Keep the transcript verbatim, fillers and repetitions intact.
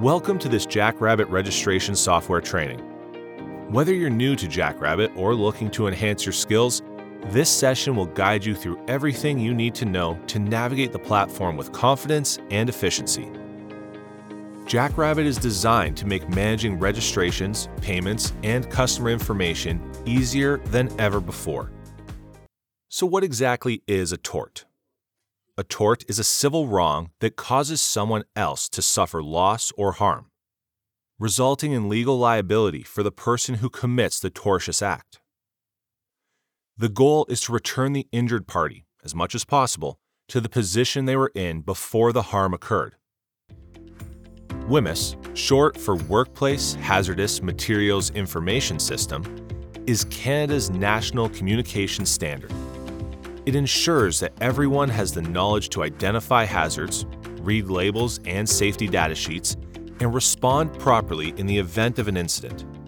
Welcome to this Jackrabbit registration software training. Whether you're new to Jackrabbit or looking to enhance your skills, this session will guide you through everything you need to know to navigate the platform with confidence and efficiency. Jackrabbit is designed to make managing registrations, payments, and customer information easier than ever before. So what exactly is a tort? A tort is a civil wrong that causes someone else to suffer loss or harm, resulting in legal liability for the person who commits the tortious act. The goal is to return the injured party, as much as possible, to the position they were in before the harm occurred. W I M I S, short for Workplace Hazardous Materials Information System, is Canada's national communication standard. It ensures that everyone has the knowledge to identify hazards, read labels and safety data sheets, and respond properly in the event of an incident.